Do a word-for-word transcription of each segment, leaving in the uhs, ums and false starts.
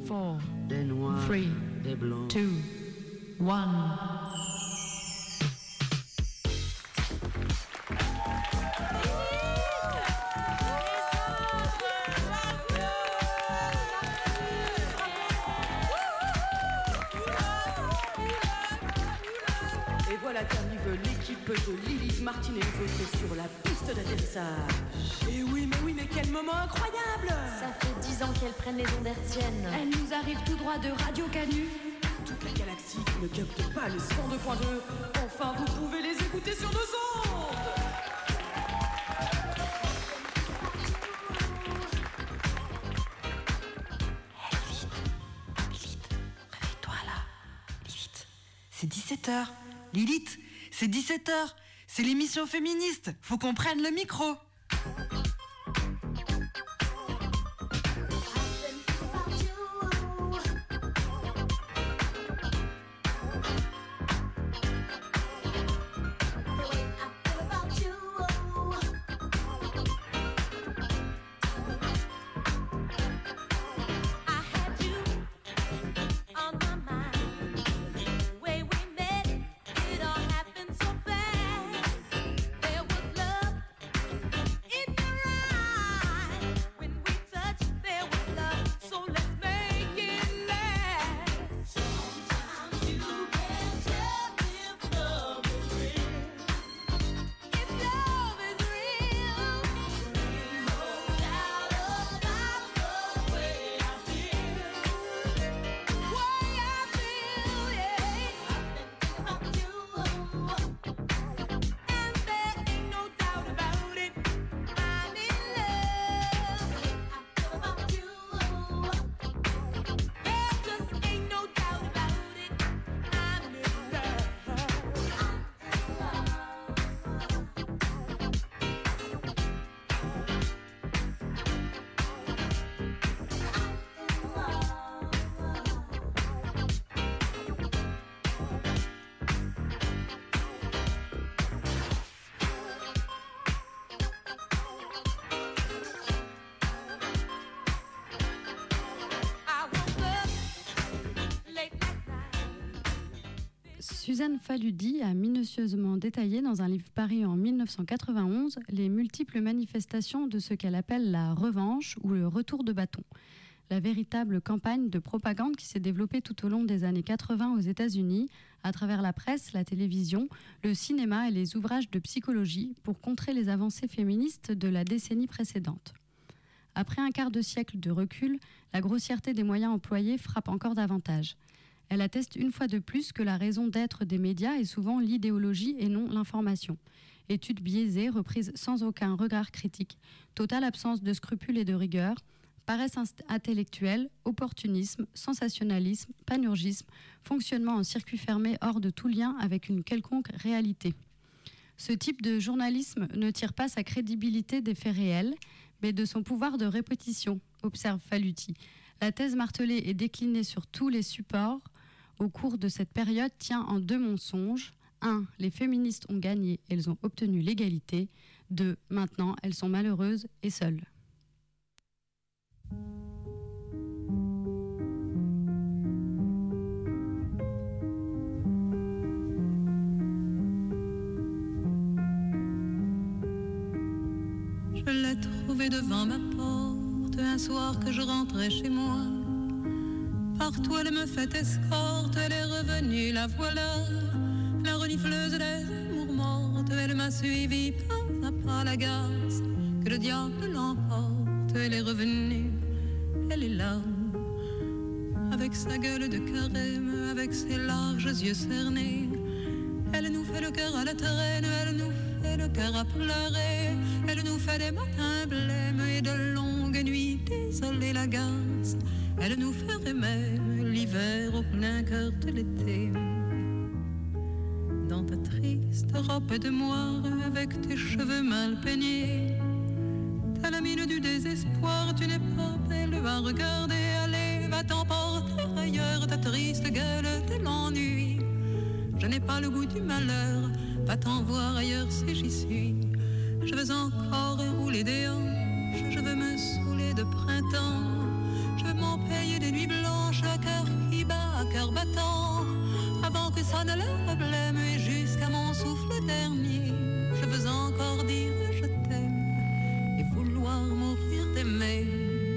four, des noirs, three, des blancs, two, one. Et voilà qu'arrive l'équipe de Lilith Martin et les autres sur la piste d'atterrissage. Et oui, mais oui, mais quel moment incroyable! Ça fait dix ans qu'elles prennent les ondes hertziennes. Elles nous arrivent tout droit de Radio Canu. Toute la galaxie qui ne capte pas le cent deux point deux. Enfin, vous pouvez les écouter sur nos ondes! Lilith, Lilith, réveille-toi là. Lilith, c'est dix-sept heures. Lilith, c'est dix-sept heures. C'est l'émission féministe. Faut qu'on prenne le micro. Suzanne Faludi a minutieusement détaillé dans un livre paru en dix-neuf cent quatre-vingt-onze les multiples manifestations de ce qu'elle appelle la revanche ou le retour de bâton. La véritable campagne de propagande qui s'est développée tout au long des années quatre-vingts aux États-Unis, à travers la presse, la télévision, le cinéma et les ouvrages de psychologie pour contrer les avancées féministes de la décennie précédente. Après un quart de siècle de recul, la grossièreté des moyens employés frappe encore davantage. Elle atteste une fois de plus que la raison d'être des médias est souvent l'idéologie et non l'information. Études biaisées, reprises sans aucun regard critique, totale absence de scrupules et de rigueur, paresse intellectuelle, opportunisme, sensationnalisme, panurgisme, fonctionnement en circuit fermé hors de tout lien avec une quelconque réalité. Ce type de journalisme ne tire pas sa crédibilité des faits réels, mais de son pouvoir de répétition, observe Faludi. La thèse martelée et déclinée sur tous les supports au cours de cette période tient en deux mensonges. un. Les féministes ont gagné, elles ont obtenu l'égalité. deux. Maintenant, elles sont malheureuses et seules. Je l'ai trouvé devant ma porte un soir que je rentrais chez moi. Partout elle me fait escorte, elle est revenue, la voilà. La renifleuse des amours mortes, elle m'a suivi pas à pas la garce. Que le diable l'emporte, elle est revenue, elle est là. Avec sa gueule de carême, avec ses larges yeux cernés. Elle nous fait le cœur à la traîne, elle nous fait le cœur à pleurer. Elle nous fait des matins blêmes et de longues nuits désolées la garce. Elle nous ferait même l'hiver au plein cœur de l'été. Dans ta triste robe de moire, avec tes cheveux mal peignés, t'as la mine du désespoir, tu n'es pas belle à regarder. Allez, va t'emporter ailleurs, ta triste gueule de l'ennui. Je n'ai pas le goût du malheur, va t'en voir ailleurs si j'y suis. Je veux encore rouler des hanches, je veux me saouler de printemps. Je veux m'en payer des nuits blanches cœur battant, avant que ça ne leur blême, et jusqu'à mon souffle dernier, je veux encore dire je t'aime et vouloir mourir d'aimer.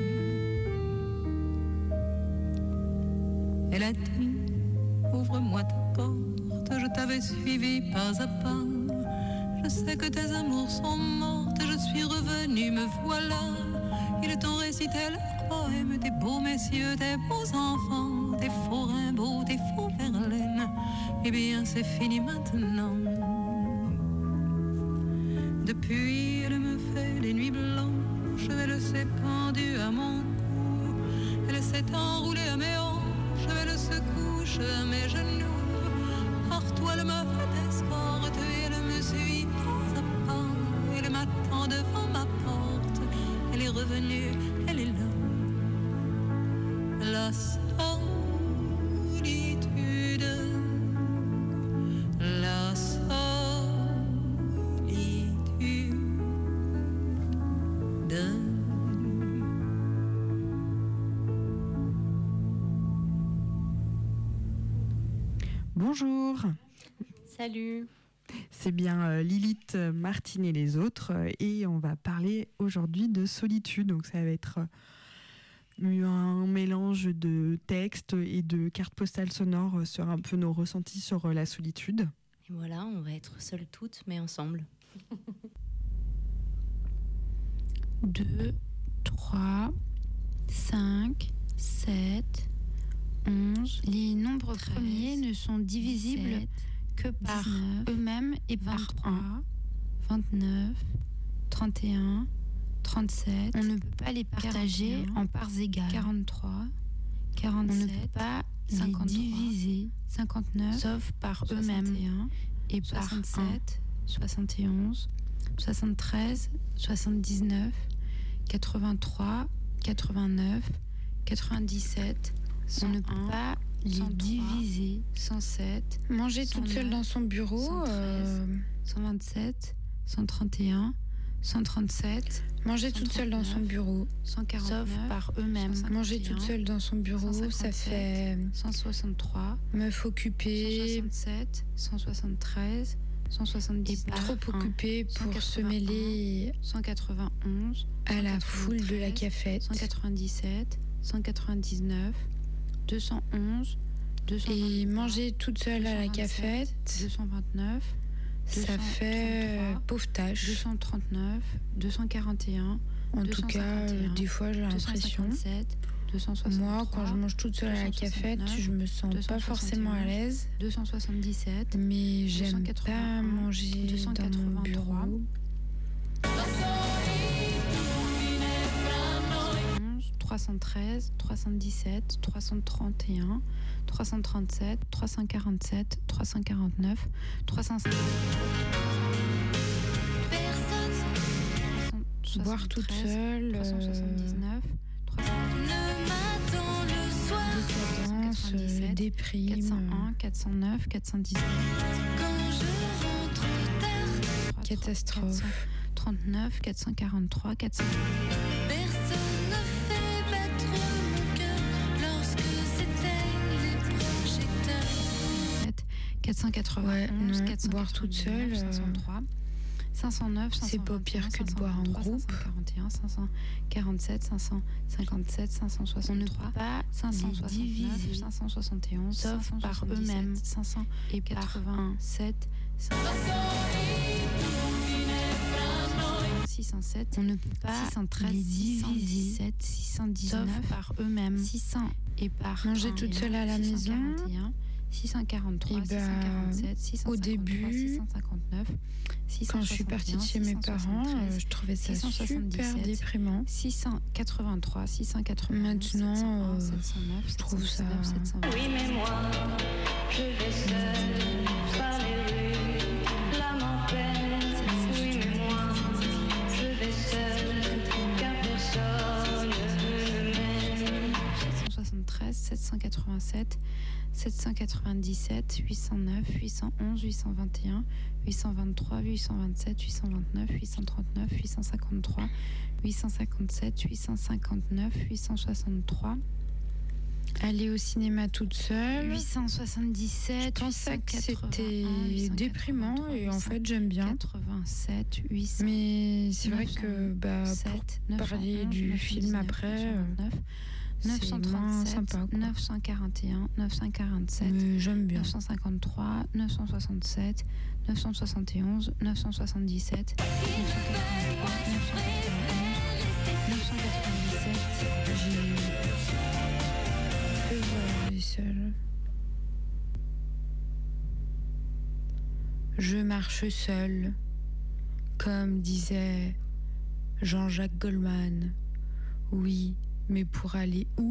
Elle a dit, ouvre-moi ta porte, je t'avais suivi pas à pas. Je sais que tes amours sont mortes, je suis revenue, me voilà. Ils t'ont récité leur poème, tes beaux messieurs, tes beaux enfants, tes faux Rimbaud, tes faux Verlaine. Eh bien c'est fini maintenant. Depuis elle me fait des nuits blanches, elle s'est pendue à mon cou, elle s'est enroulée à mes hanches, elle se couche à mes genoux. Par toi elle m'a fait escorte et elle me suit pas à pas, elle m'attend devant ma porte, elle est revenue, elle est là. La solitude, la solitude. Bonjour. Salut. C'est bien euh, Lilith, Martine et les autres, euh, et on va parler aujourd'hui de solitude. Donc ça va être euh, un mélange de textes et de cartes postales sonores sur un peu nos ressentis sur euh, la solitude. Et voilà, on va être seules toutes, mais ensemble. deux, trois, cinq, sept, onze. Les nombres treize, premiers ne sont divisibles dix-sept, que par dix-neuf, eux-mêmes et par un. vingt-neuf, trente et un, trente-sept. On ne peut pas les partager quarante et un, en parts égales. quarante-trois, quarante-sept. On ne peut pas cinquante-trois, les diviser. cinquante-neuf, sauf par eux-mêmes. Et par soixante-sept, soixante et onze, soixante-treize, soixante-dix-neuf, quatre-vingt-trois, quatre-vingt-neuf, quatre-vingt-dix-sept. On ne peut pas les cent trois, diviser. cent sept. Manger toute seule dans son bureau. cent treize, euh... cent vingt-sept, cent trente et un, cent trente-sept. Manger toute seule dans son bureau. cent quarante-neuf. Sauf par eux-mêmes. Manger toute seule dans son bureau, ça fait cent soixante-trois. Meuf occupée. cent soixante-sept, cent soixante-treize, cent soixante-dix. Trop occupée pour se mêler cent quatre-vingt-onze à la foule de la cafette. cent quatre-vingt-dix-sept, cent quatre-vingt-dix-neuf, deux cent onze, deux cent vingt-trois, et manger toute seule à la cafette, deux cent vingt-neuf, ça fait pauvre tâche. deux cent trente-neuf, deux cent quarante et un, en tout cas, des fois j'ai l'impression. deux cent moi, quand je mange toute seule à la cafette, je me sens pas forcément à l'aise. deux cent soixante-dix-sept, mais j'aime pas manger dans mon bureau. trois cent treize, trois cent dix-sept, trois cent trente et un, trois cent trente-sept, trois cent quarante-sept, trois cent quarante-neuf, trois cent cinquante. Boire toute seule. trois cent soixante-dix-neuf, trois cent quatre-vingt-dix, décadence, déprime. quatre cent un, quatre cent neuf, quatre cent dix-neuf. Quand je rentre tard. Catastrophe. quatre cent trente-neuf, quatre cent quarante-trois, quatre cents. quatre cent quatre-vingt-onze, ouais, non, quatre cent boire toute seule, cinq cent trois, cinq cent neuf, c'est pas pire que de boire en groupe. cinq cent quarante et un, cinq cent quarante-sept, cinq cent cinquante-sept, cinq cent soixante-trois, cinq cent soixante-neuf, cinq cent soixante et onze, sauf par eux-mêmes, cinq cent quatre-vingt-sept, six cent sept, on ne peut pas six cent treize, six cent dix-sept, six cent dix-neuf, sauf par eux-mêmes, six cents et par manger toute seule à la maison. six cent quarante-trois, bah, six cent quarante-sept, six cent cinquante-trois, au début, six cent cinquante-neuf, six cent soixante-et un, quand je suis partie de chez mes parents, je trouvais ça super déprimant. six cent quatre-vingt-trois, six cent quatre-vingt-onze, maintenant, euh, sept cent neuf, je trouve ça. sept cent vingt. Oui, mais moi, je vais seule par les rues, l'âme en peine. Oui, mais moi, je vais seule, car personne ne m'aime. sept cent soixante-treize, sept cent quatre-vingt-sept, sept cent quatre-vingt-dix-sept, huit cent neuf, huit cent onze, huit cent vingt et un, huit cent vingt-trois, huit cent vingt-sept, huit cent vingt-neuf, huit cent trente-neuf, huit cent cinquante-trois, huit cent cinquante-sept, huit cent cinquante-neuf, huit cent soixante-trois, Aller au cinéma toute seule. huit cent soixante-dix-sept. Je pensais que c'était déprimant et en fait j'aime bien. quatre-vingt-sept, huit cents. Mais c'est vrai que bah, pour parler du film après, c'est moins sympa. neuf cent quarante et un, neuf cent quarante-sept. Mais j'aime bien. neuf cent cinquante-trois, neuf cent soixante-sept, neuf cent soixante et onze, neuf cent soixante-dix-sept, neuf cent quatre-vingt-trois, neuf cent quatre-vingt-dix-sept. J'ai que voyager seule. Je marche seule, comme disait Jean-Jacques Goldman. Oui, mais pour aller où ?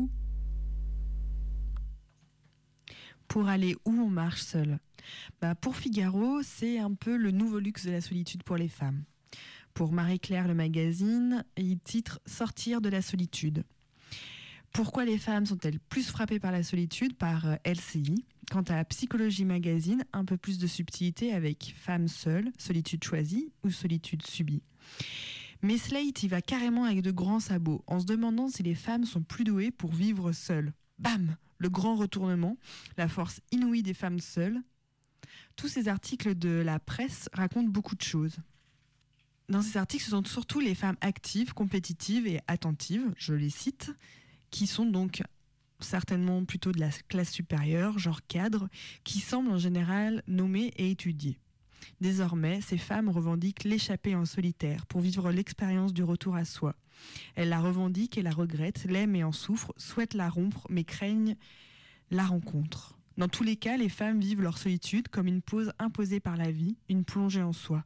Pour aller où on marche seul ? Bah pour Figaro, c'est un peu le nouveau luxe de la solitude pour les femmes. Pour Marie-Claire, le magazine, il titre « Sortir de la solitude ». Pourquoi les femmes sont-elles plus frappées par la solitude ? Par L C I. Quant à Psychologie Magazine, un peu plus de subtilité avec Femmes seules, solitude choisie ou solitude subie. Mais Slate y va carrément avec de grands sabots, en se demandant si les femmes sont plus douées pour vivre seules. Bam ! Le grand retournement, la force inouïe des femmes seules. Tous ces articles de la presse racontent beaucoup de choses. Dans ces articles, ce sont surtout les femmes actives, compétitives et attentives, je les cite, qui sont donc certainement plutôt de la classe supérieure, genre cadre, qui semblent en général nommées et étudiées. Désormais, ces femmes revendiquent l'échappée en solitaire pour vivre l'expérience du retour à soi. Elles la revendiquent et la regrettent, l'aiment et en souffrent, souhaitent la rompre mais craignent la rencontre. Dans tous les cas, les femmes vivent leur solitude comme une pause imposée par la vie, une plongée en soi.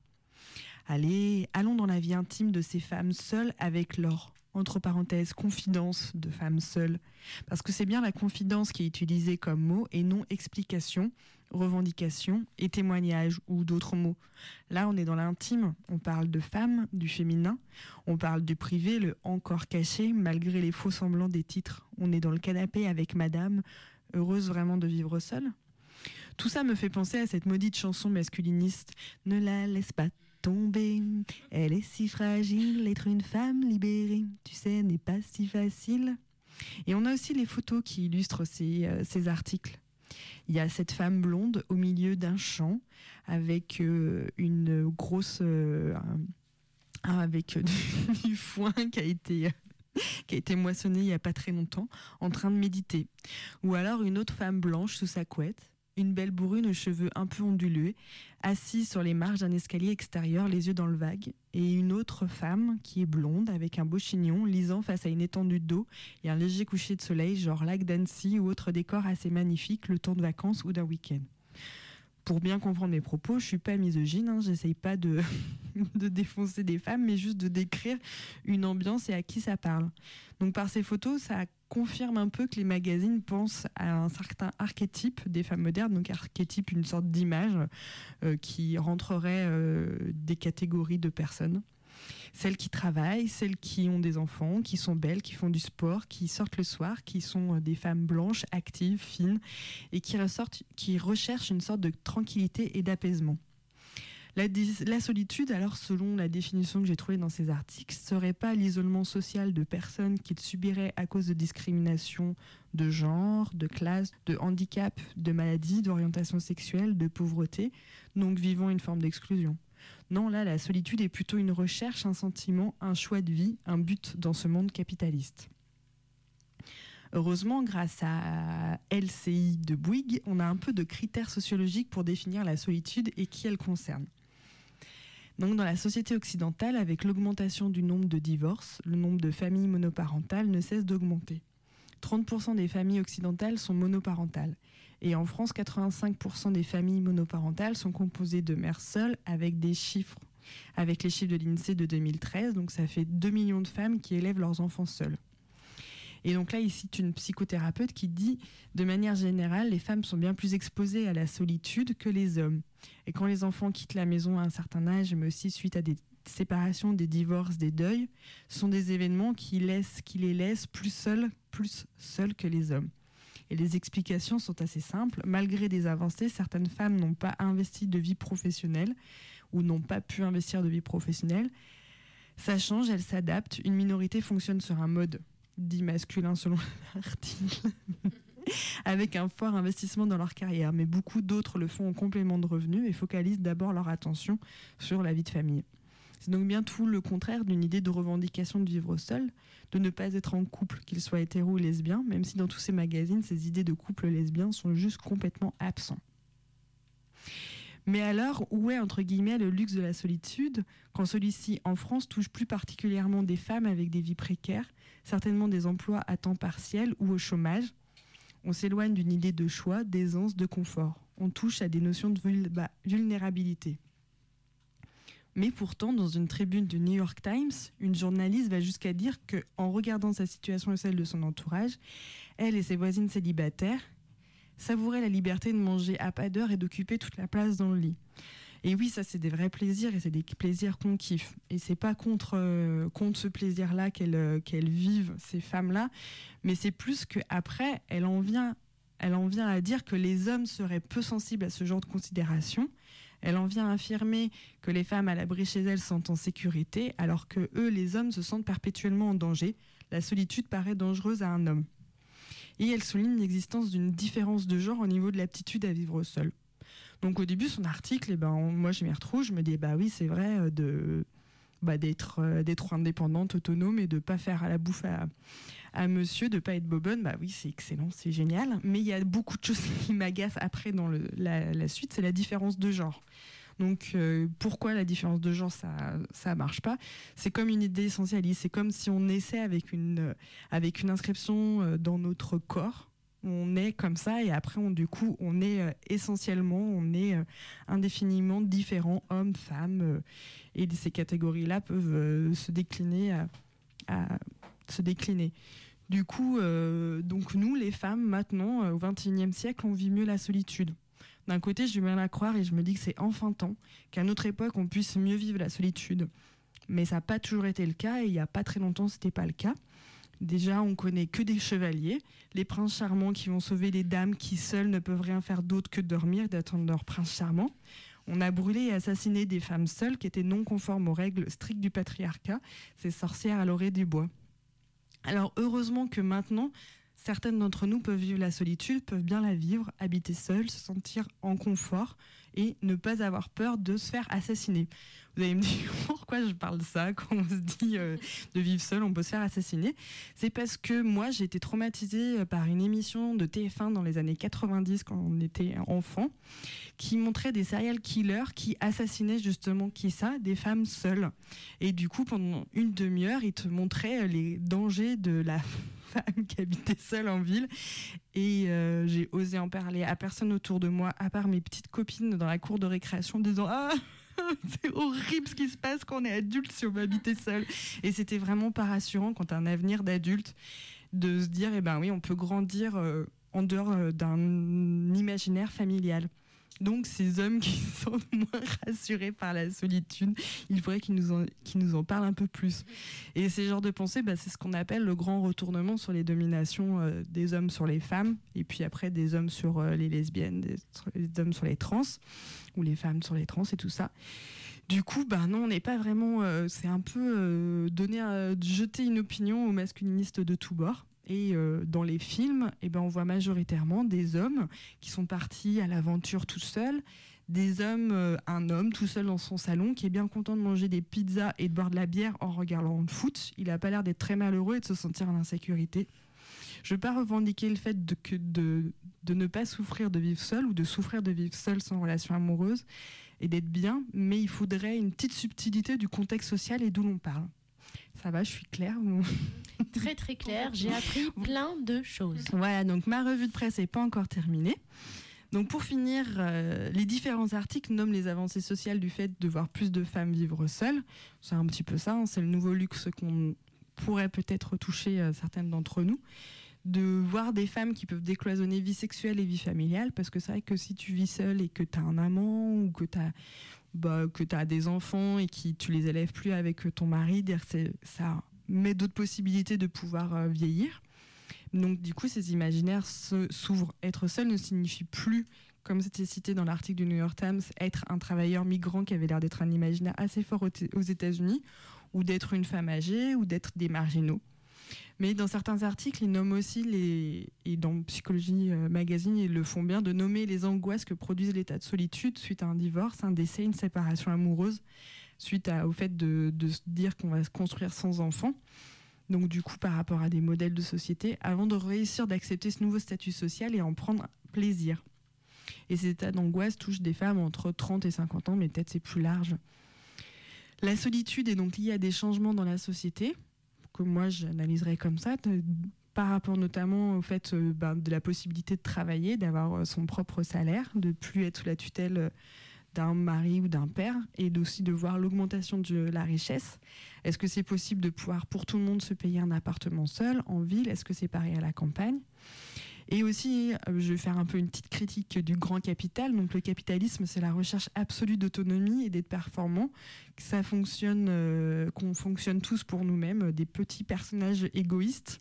Allez, allons dans la vie intime de ces femmes seules avec leur, entre parenthèses, confidence de femmes seules. Parce que c'est bien la confidence qui est utilisée comme mot et non explication, revendication et témoignage ou d'autres mots. Là, on est dans l'intime, on parle de femmes, du féminin, on parle du privé, le encore caché, malgré les faux semblants des titres. On est dans le canapé avec madame, heureuse vraiment de vivre seule. Tout ça me fait penser à cette maudite chanson masculiniste. Ne la laisse pas tomber, elle est si fragile, être une femme libérée, tu sais, n'est pas si facile. Et on a aussi les photos qui illustrent ces, euh, ces articles. Il y a cette femme blonde au milieu d'un champ avec euh, une grosse euh, un, avec du, du foin qui a été qui a été moissonné il n'y a pas très longtemps, en train de méditer. Ou alors une autre femme blanche sous sa couette, une belle brune aux cheveux un peu ondulés, assise sur les marches d'un escalier extérieur, les yeux dans le vague, et une autre femme qui est blonde, avec un beau chignon, lisant face à une étendue d'eau et un léger coucher de soleil, genre lac d'Annecy ou autre décor assez magnifique, le temps de vacances ou d'un week-end. Pour bien comprendre mes propos, je suis pas misogyne, hein, j'essaye pas de, de défoncer des femmes, mais juste de décrire une ambiance et à qui ça parle. Donc par ces photos, ça confirme un peu que les magazines pensent à un certain archétype des femmes modernes, donc archétype, une sorte d'image euh, qui rentrerait euh, des catégories de personnes. Celles qui travaillent, celles qui ont des enfants, qui sont belles, qui font du sport, qui sortent le soir, qui sont des femmes blanches, actives, fines, et qui, ressortent, qui recherchent une sorte de tranquillité et d'apaisement. La, la solitude, alors selon la définition que j'ai trouvée dans ces articles, serait pas l'isolement social de personnes qui subiraient à cause de discrimination de genre, de classe, de handicap, de maladie, d'orientation sexuelle, de pauvreté, donc vivant une forme d'exclusion. Non, là, la solitude est plutôt une recherche, un sentiment, un choix de vie, un but dans ce monde capitaliste. Heureusement, grâce à L C I de Bouygues, on a un peu de critères sociologiques pour définir la solitude et qui elle concerne. Donc, dans la société occidentale, avec l'augmentation du nombre de divorces, le nombre de familles monoparentales ne cesse d'augmenter. trente pour cent des familles occidentales sont monoparentales. Et en France, quatre-vingt-cinq pour cent des familles monoparentales sont composées de mères seules avec des chiffres, avec les chiffres de l'INSEE de deux mille treize. Donc ça fait deux millions de femmes qui élèvent leurs enfants seules. Et donc là, il cite une psychothérapeute qui dit « De manière générale, les femmes sont bien plus exposées à la solitude que les hommes. Et quand les enfants quittent la maison à un certain âge, mais aussi suite à des séparations, des divorces, des deuils, ce sont des événements qui, laissent, qui les laissent plus seules, plus seules que les hommes. » Et les explications sont assez simples. Malgré des avancées, certaines femmes n'ont pas investi de vie professionnelle ou n'ont pas pu investir de vie professionnelle. Ça change, elles s'adaptent. Une minorité fonctionne sur un mode dit masculin selon l'article. avec un fort investissement dans leur carrière. Mais beaucoup d'autres le font en complément de revenus et focalisent d'abord leur attention sur la vie de famille. C'est donc bien tout le contraire d'une idée de revendication de vivre seul, de ne pas être en couple, qu'il soit hétéro ou lesbien, même si dans tous ces magazines, ces idées de couple lesbien sont juste complètement absents. Mais alors, où est entre guillemets le luxe de la solitude, quand celui-ci en France touche plus particulièrement des femmes avec des vies précaires, certainement des emplois à temps partiel ou au chômage? On s'éloigne d'une idée de choix, d'aisance, de confort. On touche à des notions de vul- bah, vulnérabilité. Mais pourtant, dans une tribune du New York Times, une journaliste va jusqu'à dire qu'en regardant sa situation et celle de son entourage, elle et ses voisines célibataires savouraient la liberté de manger à pas d'heure et d'occuper toute la place dans le lit. Et oui, ça c'est des vrais plaisirs et c'est des plaisirs qu'on kiffe. Et c'est pas contre, euh, contre ce plaisir-là qu'elles, euh, qu'elles vivent, ces femmes-là, mais c'est plus qu'après, elle en vient, elle en vient à dire que les hommes seraient peu sensibles à ce genre de considération. Elle en vient à affirmer que les femmes à l'abri chez elles sont en sécurité, alors que eux, les hommes, se sentent perpétuellement en danger. La solitude paraît dangereuse à un homme. Et elle souligne l'existence d'une différence de genre au niveau de l'aptitude à vivre seul. Donc au début, son article, eh ben, moi je m'y retrouve, je me dis, bah oui, c'est vrai, de, bah, d'être, euh, d'être indépendante, autonome et de ne pas faire à la bouffe à, à monsieur, de ne pas être bobonne, bah oui, c'est excellent, c'est génial. Mais il y a beaucoup de choses qui m'agacent après dans le, la, la suite, c'est la différence de genre. Donc euh, pourquoi la différence de genre, ça ça marche pas? C'est comme une idée essentialiste, c'est comme si on naissait avec une, euh, avec une inscription euh, dans notre corps. On est comme ça et après on, du coup on est euh, essentiellement, on est euh, indéfiniment différents, hommes, femmes, euh, et ces catégories-là peuvent euh, se décliner à, à se décliner. Du coup, euh, donc nous les femmes maintenant euh, au vingt et unième siècle, on vit mieux la solitude. D'un côté, j'ai du mal à croire et je me dis que c'est enfin temps qu'à notre époque, on puisse mieux vivre la solitude. Mais ça n'a pas toujours été le cas et il n'y a pas très longtemps, ce n'était pas le cas. Déjà, on connaît que des chevaliers, les princes charmants qui vont sauver les dames qui seules ne peuvent rien faire d'autre que dormir et d'attendre leur prince charmant. On a brûlé et assassiné des femmes seules qui étaient non conformes aux règles strictes du patriarcat, ces sorcières à l'orée du bois. Alors heureusement que maintenant, certaines d'entre nous peuvent vivre la solitude, peuvent bien la vivre, habiter seules, se sentir en confort et ne pas avoir peur de se faire assassiner. Vous allez me dire pourquoi je parle de ça quand on se dit euh, de vivre seul, on peut se faire assassiner. C'est parce que moi, j'ai été traumatisée par une émission de T F un dans les années quatre-vingt-dix quand on était enfant, qui montrait des serial killers qui assassinaient justement qui ça, des femmes seules. Et du coup, pendant une demi-heure, ils te montraient les dangers de la femme qui habitait seule en ville et euh, j'ai osé en parler à personne autour de moi à part mes petites copines dans la cour de récréation disant ah c'est horrible ce qui se passe quand on est adulte si on veut habiter seul. Et c'était vraiment pas rassurant quand t'as un avenir d'adulte de se dire eh ben oui on peut grandir euh, en dehors euh, d'un imaginaire familial. Donc ces hommes qui sont moins rassurés par la solitude, il faudrait qu'ils nous en, qu'ils nous en parlent un peu plus. Et ces genres de pensées, bah, c'est ce qu'on appelle le grand retournement sur les dominations euh, des hommes sur les femmes, et puis après des hommes sur euh, les lesbiennes, des, des hommes sur les trans, ou les femmes sur les trans et tout ça. Du coup, bah non, on n'est pas vraiment... Euh, c'est un peu euh, donner, euh, jeter une opinion aux masculinistes de tous bords. Et euh, dans les films, eh ben, on voit majoritairement des hommes qui sont partis à l'aventure tout seuls, des hommes, euh, un homme tout seul dans son salon qui est bien content de manger des pizzas et de boire de la bière en regardant le foot. Il n'a pas l'air d'être très malheureux et de se sentir en insécurité. Je ne veux pas revendiquer le fait de, que de, de ne pas souffrir de vivre seul ou de souffrir de vivre seul sans relation amoureuse et d'être bien, mais il faudrait une petite subtilité du contexte social et d'où l'on parle. Ça va, je suis claire ou... Très très claire, j'ai appris plein de choses. Voilà, donc ma revue de presse n'est pas encore terminée. Donc pour finir, euh, les différents articles nomment les avancées sociales du fait de voir plus de femmes vivre seules. C'est un petit peu ça, hein, c'est le nouveau luxe qu'on pourrait peut-être toucher euh, certaines d'entre nous. De voir des femmes qui peuvent décloisonner vie sexuelle et vie familiale, parce que c'est vrai que si tu vis seule et que tu as un amant ou que tu as... Bah, que tu as des enfants et que tu les élèves plus avec ton mari, c'est, ça met d'autres possibilités de pouvoir euh, vieillir. Donc du coup, ces imaginaires se, s'ouvrent. Être seul ne signifie plus, comme c'était cité dans l'article du New York Times, être un travailleur migrant qui avait l'air d'être un imaginaire assez fort aux États-Unis, ou d'être une femme âgée, ou d'être des marginaux. Mais dans certains articles, ils nomment aussi, les, et dans Psychologie Magazine, ils le font bien, de nommer les angoisses que produisent l'état de solitude suite à un divorce, un décès, une séparation amoureuse, suite à, au fait de, de se dire qu'on va se construire sans enfant. Donc du coup, par rapport à des modèles de société, avant de réussir d'accepter ce nouveau statut social et en prendre plaisir. Et ces états d'angoisse touchent des femmes entre trente et cinquante ans, mais peut-être c'est plus large. La solitude est donc liée à des changements dans la société, que moi j'analyserais comme ça, de, par rapport notamment au fait euh, ben, de la possibilité de travailler, d'avoir euh, son propre salaire, de plus être sous la tutelle euh, d'un mari ou d'un père, et aussi de voir l'augmentation de la richesse. Est-ce que c'est possible de pouvoir pour tout le monde se payer un appartement seul, en ville? Est-ce que c'est pareil à la campagne? Et aussi, je vais faire un peu une petite critique du grand capital. Donc le capitalisme, c'est la recherche absolue d'autonomie et d'être performant. Que ça fonctionne, euh, qu'on fonctionne tous pour nous-mêmes, des petits personnages égoïstes,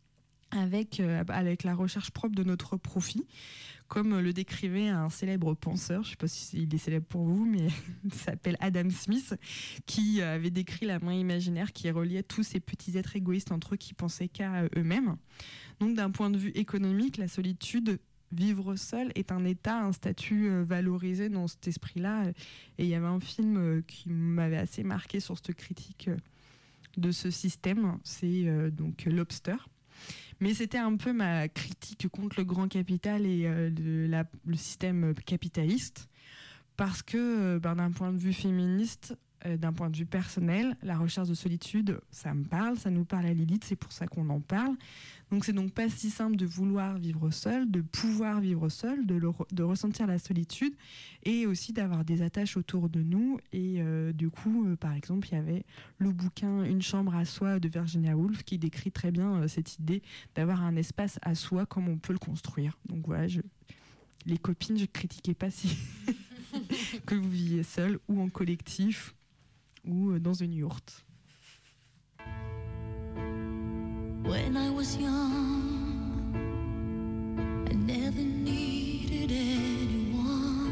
avec, euh, avec la recherche propre de notre profit, comme le décrivait un célèbre penseur, je ne sais pas s'il est célèbre pour vous, mais il s'appelle Adam Smith, qui avait décrit la main imaginaire qui reliait tous ces petits êtres égoïstes entre eux qui pensaient qu'à eux-mêmes. Donc d'un point de vue économique, la solitude, vivre seul, est un état, un statut valorisé dans cet esprit-là. Et il y avait un film qui m'avait assez marqué sur cette critique de ce système, c'est donc Lobster. Mais c'était un peu ma critique contre le grand capital et euh, le, la, le système capitaliste, parce que ben, d'un point de vue féministe, euh, d'un point de vue personnel, la recherche de solitude, ça me parle, ça nous parle à Lilith, c'est pour ça qu'on en parle. Donc c'est donc pas si simple de vouloir vivre seul, de pouvoir vivre seul, de, le, de ressentir la solitude et aussi d'avoir des attaches autour de nous. Et euh, du coup, euh, par exemple, il y avait le bouquin Une chambre à soi de Virginia Woolf qui décrit très bien euh, cette idée d'avoir un espace à soi comme on peut le construire. Donc voilà, je... les copines, je ne critiquais pas si que vous viviez seul ou en collectif ou euh, dans une yourte. When I was young, I never needed anyone,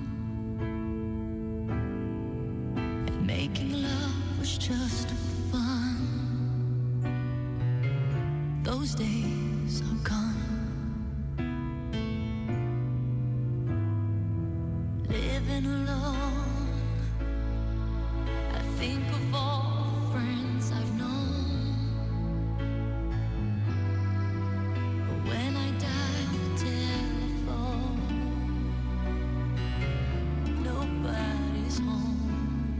and making love was just fun. Those days are gone. Living alone, I think of all the friends I've known. When I dial the telephone, nobody's home.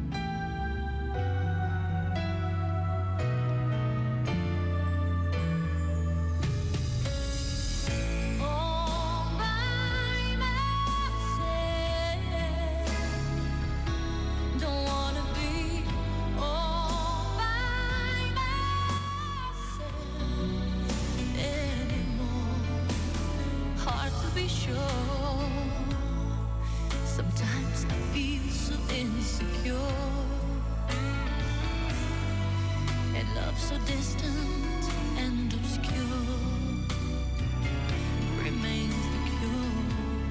All by myself, don't wanna be all by myself anymore. Hard to be sure. Sometimes I feel so insecure, and love so distant and obscure remains the cure.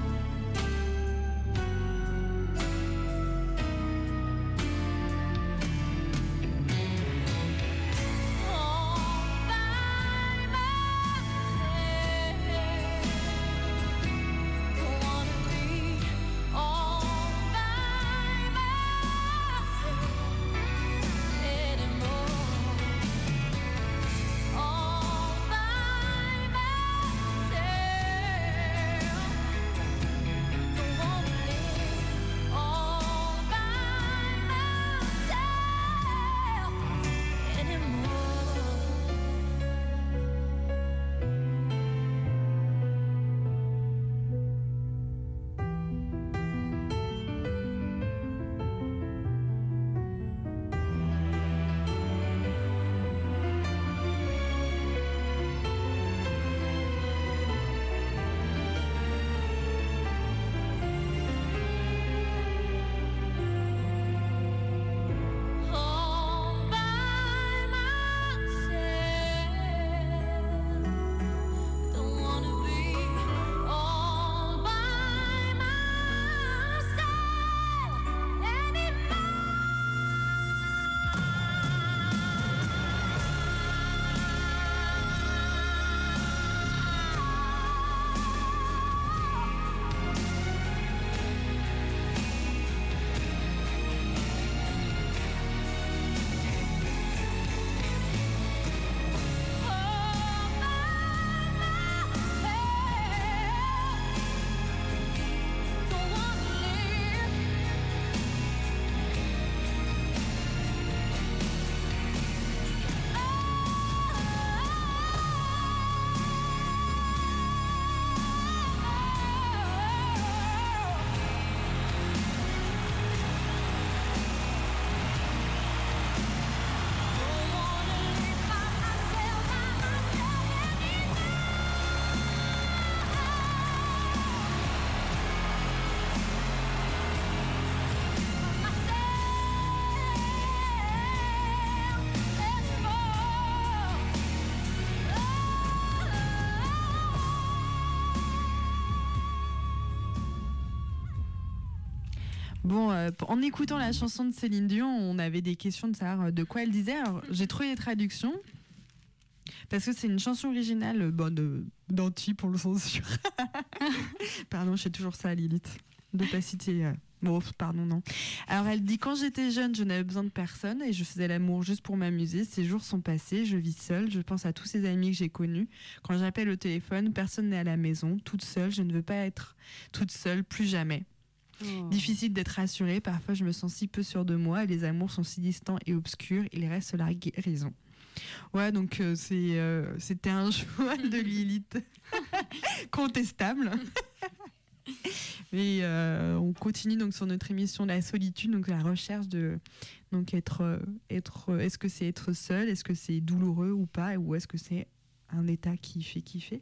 All by myself, don't wanna be all by myself anymore. Bon, euh, en écoutant la chanson de Céline Dion, on avait des questions de savoir de quoi elle disait. Alors, j'ai trouvé les traductions. Parce que c'est une chanson originale bon, de, d'Anti pour le censure. Pardon, je fais toujours ça à Lilith. De pas citer... Euh... Bon, pardon, non. Alors, elle dit « Quand j'étais jeune, je n'avais besoin de personne et je faisais l'amour juste pour m'amuser. Ces jours sont passés, je vis seule. Je pense à tous ces amis que j'ai connus. Quand j'appelle au téléphone, personne n'est à la maison. Toute seule, je ne veux pas être toute seule, plus jamais. Oh. Difficile d'être rassurée. Parfois, je me sens si peu sûre de moi et les amours sont si distants et obscurs. Il reste la guérison. » Ouais, donc euh, c'est, euh, c'était un choix de Lilith contestable. Mais euh, on continue donc sur notre émission La solitude, donc la recherche de donc être euh, être euh, est-ce que c'est être seul, est-ce que c'est douloureux ou pas, ou est-ce que c'est un état qui fait kiffer.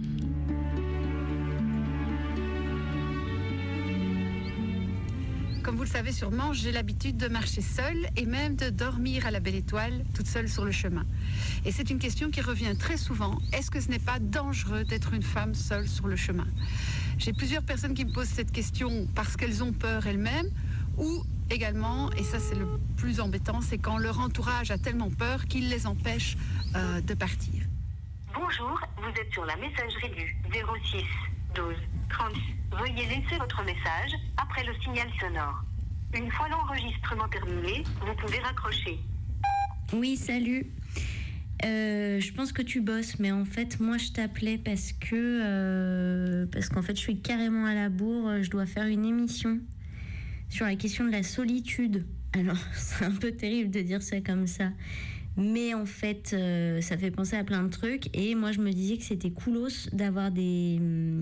Comme vous le savez sûrement, j'ai l'habitude de marcher seule et même de dormir à la belle étoile, toute seule sur le chemin. Et c'est une question qui revient très souvent. Est-ce que ce n'est pas dangereux d'être une femme seule sur le chemin ? J'ai plusieurs personnes qui me posent cette question parce qu'elles ont peur elles-mêmes, ou également, et ça c'est le plus embêtant, c'est quand leur entourage a tellement peur qu'il les empêche euh, de partir. Bonjour, vous êtes sur la messagerie du zéro six douze trente. Veuillez laisser votre message après le signal sonore. Une fois l'enregistrement terminé, vous pouvez raccrocher. Oui, salut. Euh, je pense que tu bosses, mais en fait, moi, je t'appelais parce que euh, parce qu'en fait, je suis carrément à la bourre. Je dois faire une émission sur la question de la solitude. Alors, c'est un peu terrible de dire ça comme ça. Mais en fait, euh, ça fait penser à plein de trucs. Et moi, je me disais que c'était coolos d'avoir des,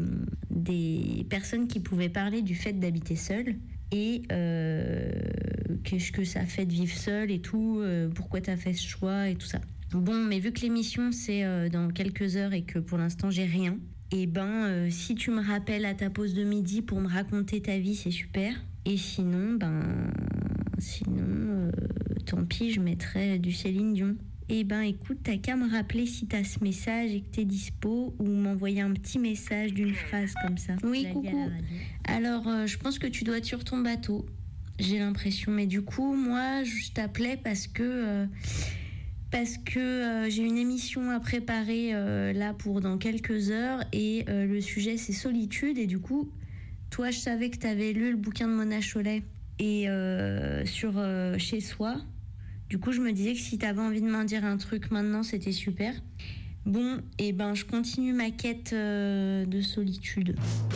des personnes qui pouvaient parler du fait d'habiter seule. Et euh, qu'est-ce que ça fait de vivre seule et tout. Euh, pourquoi t'as fait ce choix et tout ça. Bon, mais vu que l'émission, c'est euh, dans quelques heures et que pour l'instant, j'ai rien. Et ben, euh, si tu me rappelles à ta pause de midi pour me raconter ta vie, c'est super. Et sinon, ben... Sinon, euh, tant pis, je mettrai du Céline Dion. Eh ben, écoute, t'as qu'à me rappeler si t'as ce message et que t'es dispo, ou m'envoyer un petit message d'une phrase comme ça. Oui, coucou. Alors, euh, je pense que tu dois être sur ton bateau. J'ai l'impression. Mais du coup, moi, je t'appelais parce que... Euh, parce que euh, j'ai une émission à préparer euh, là pour dans quelques heures. Et euh, le sujet, c'est solitude. Et du coup, toi, je savais que t'avais lu le bouquin de Mona Chollet. Et euh, sur euh, Chez Soi. Du coup, je me disais que si tu avais envie de m'en dire un truc maintenant, c'était super. Bon, et ben, je continue ma quête euh, de solitude.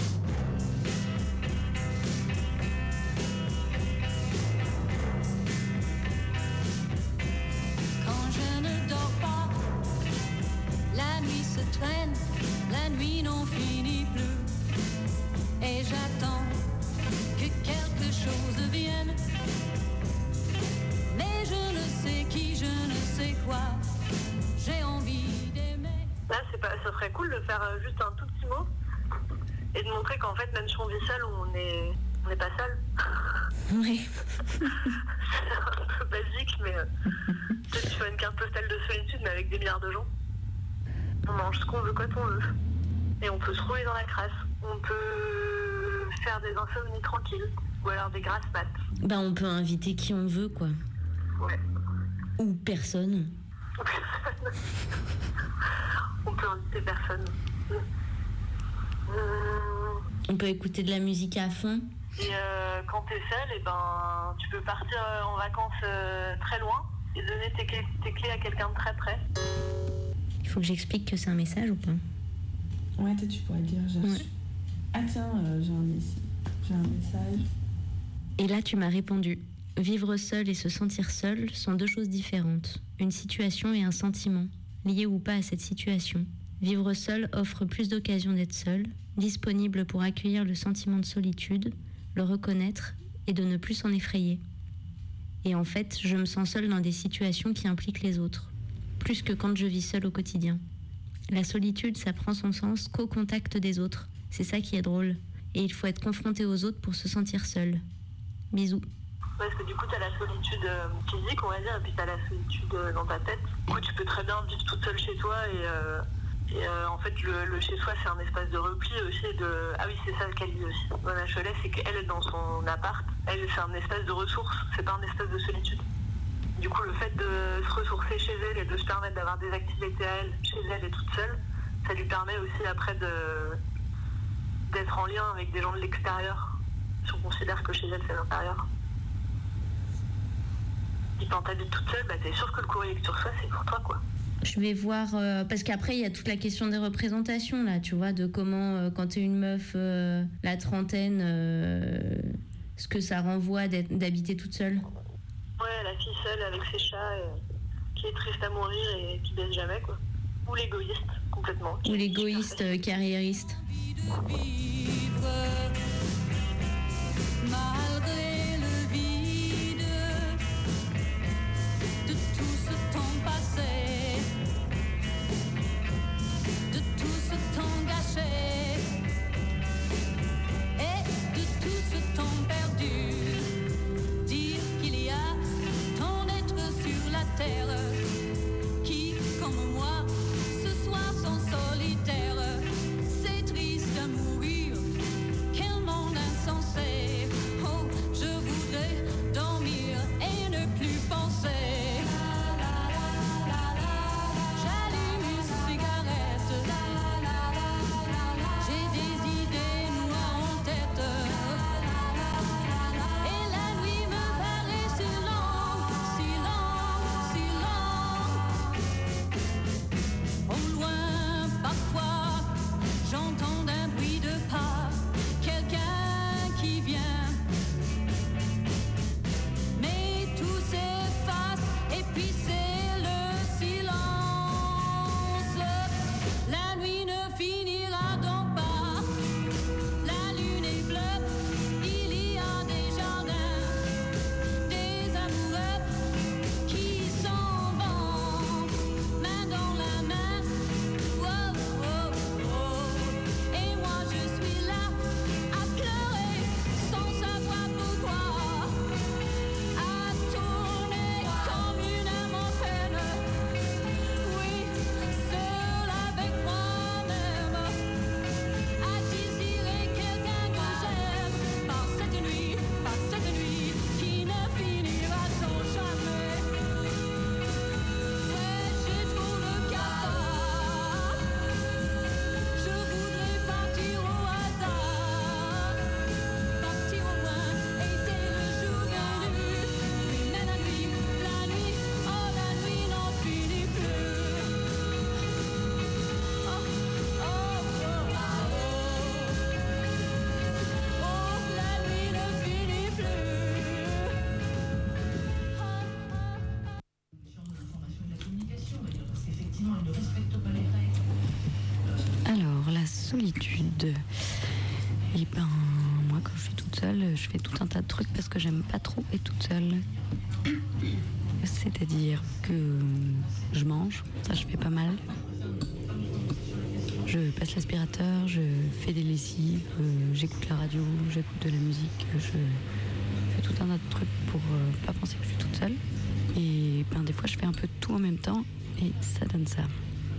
Quand je ne dors pas, la nuit se traîne, la nuit n'en finit plus. Et j'attends que quelque chose vienne, mais je ne sais qui, je ne sais quoi, j'ai envie d'aimer. Là, c'est pas, ça serait cool de faire euh, juste un tout petit mot et de montrer qu'en fait, même si on vit seul, on n'est on n'est pas seul. Oui. C'est un peu basique, mais euh, peut-être tu fais une carte postale de solitude, mais avec des milliards de gens. On mange ce qu'on veut quand on veut. Et on peut se rouler dans la crasse. On peut faire des insomnies tranquilles. Ou alors des grasses maths. Bah, on peut inviter qui on veut, quoi. Ouais. Ou personne. Personne. On peut inviter personne. Mmh. On peut écouter de la musique à fond. Et euh, quand t'es seul, et ben, tu peux partir en vacances euh, très loin et donner tes clés, tes clés à quelqu'un de très près. Il faut que j'explique que c'est un message ou pas? Ouais, toi, tu pourrais dire, j'ai reçu. Ah tiens, euh, j'ai, un, j'ai un message. Et là, tu m'as répondu. Vivre seul et se sentir seul sont deux choses différentes. Une situation et un sentiment, liés ou pas à cette situation. Vivre seul offre plus d'occasions d'être seul, disponible pour accueillir le sentiment de solitude, le reconnaître et de ne plus s'en effrayer. Et en fait, je me sens seule dans des situations qui impliquent les autres, plus que quand je vis seule au quotidien. La solitude, ça prend son sens qu'au contact des autres. C'est ça qui est drôle. Et il faut être confronté aux autres pour se sentir seul. Bisous. Parce que du coup, t'as la solitude euh, physique, on va dire, et puis t'as la solitude euh, dans ta tête. Du coup, tu peux très bien vivre toute seule chez toi et, euh, Et euh, en fait, le, le chez-soi, c'est un espace de repli aussi. De... Ah oui, c'est ça qu'elle dit aussi. Mona Chollet, c'est qu'elle, dans son appart, elle, c'est un espace de ressources, c'est pas un espace de solitude. Du coup, le fait de se ressourcer chez elle et de se permettre d'avoir des activités à elle, chez elle et toute seule, ça lui permet aussi après de... d'être en lien avec des gens de l'extérieur. Si on considère que chez elle, c'est l'intérieur. Et quand t'habites toute seule, bah, t'es sûr que le courrier que tu reçois, c'est pour toi, quoi. Je vais voir, euh, parce qu'après il y a toute la question des représentations là, tu vois, de comment euh, quand t'es une meuf, euh, la trentaine, euh, ce que ça renvoie d'habiter toute seule. Ouais, la fille seule avec ses chats, euh, qui est triste à mourir et qui baisse jamais, quoi. Ou l'égoïste, complètement. Ou l'égoïste euh, carriériste. Malgré le vide de tout ce temps passé, de tout ce temps gâché et de tout ce temps perdu, dire qu'il y a tant d'êtres sur la terre qui, comme moi, ce soir sont solitaires, c'est triste à mourir, quel monde insensé. Oh, je voudrais dormir et ne plus penser. J'allume une cigarette, j'ai des idées noires en tête, et la nuit me paraît si longue, si longue, si longue. Au loin, parfois, j'entends un bruit de pas, quelqu'un qui vient. Mais tout s'efface et puis c'est le silence. La nuit ne finira donc pas. La lune est bleue, il y a des jardins, des amoureux qui s'en vont, main dans la main. Oh, oh, oh. Et moi je suis là à pleurer sans savoir pourquoi, à tourner comme une âme en peine. Oui, seule avec moi-même, à désirer quelqu'un que j'aime, par cette nuit, par cette nuit qui ne finira donc jamais. Ouais, j'ai trop le cafard, je voudrais partir au hasard, partir au loin et dès le jour venu. Mais la nuit, la nuit, oh la nuit n'en finit plus. Oh, oh, oh, oh, oh, la nuit ne finit plus. Alors, la solitude. Et ben, moi, quand je suis toute seule, je fais tout un tas de trucs parce que j'aime pas trop être toute seule. C'est-à-dire que je mange, ça je fais pas mal. Je passe l'aspirateur, je fais des lessives, euh, j'écoute la radio, j'écoute de la musique, je fais tout un tas de trucs pour euh, pas penser que je suis toute seule. Et ben, des fois, je fais un peu de tout en même temps et ça donne ça.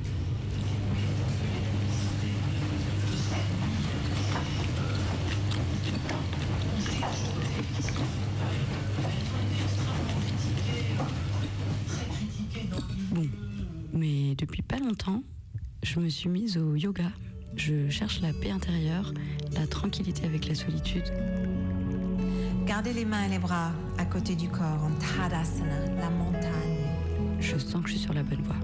Bon, mais depuis pas longtemps, je me suis mise au yoga. Je cherche la paix intérieure, la tranquillité avec la solitude. Gardez les mains et les bras à côté du corps en Tadasana, la montagne. Je sens que je suis sur la bonne voie.